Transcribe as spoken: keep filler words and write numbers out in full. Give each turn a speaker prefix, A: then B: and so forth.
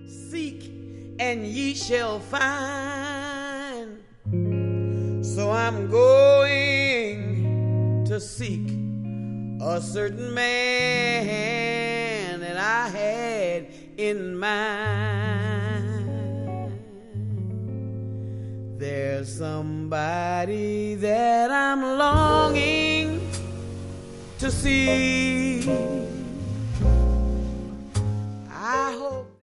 A: Seek and ye shall find. So I'm going to seek a certain man that I had in mind. There's somebody that I'm longing to see.